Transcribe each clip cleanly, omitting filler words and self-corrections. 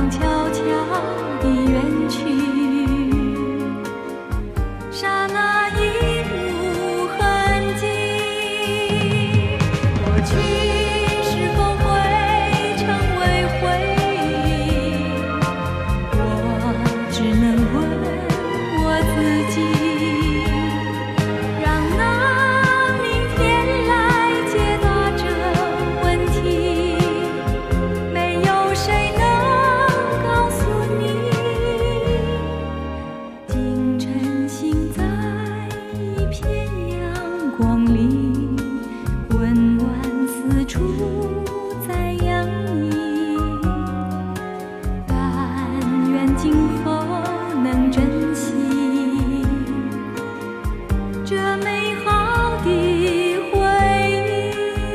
光悄悄地远去，刹那已无痕迹。过去是否会成为回忆？我只能问我自己。光里温暖四处在洋溢，但愿今后能珍惜这美好的回忆。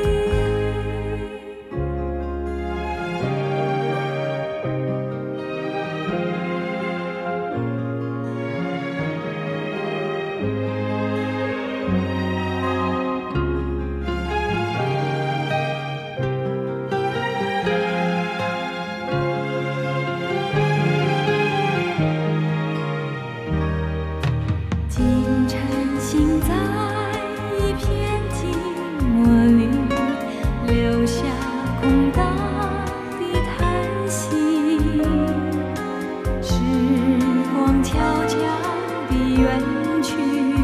心在一片寂寞里，留下空荡的叹息。时光悄悄地远去，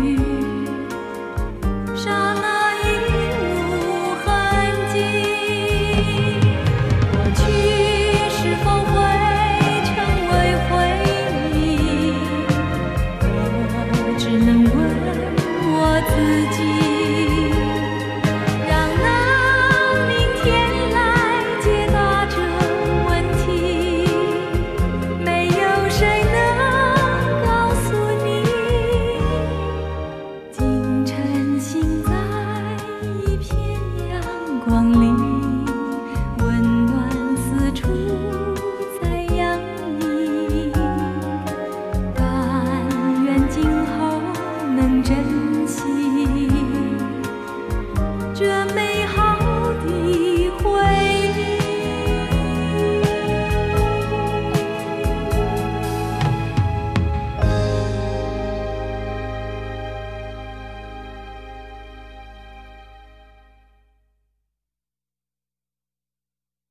刹那已无痕迹。过去是否会成为回忆？我只能问自己，让那明天来解答这问题。没有谁能告诉你，竟沉浸在一片阳光里，温暖四处在洋溢。但愿今后能珍惜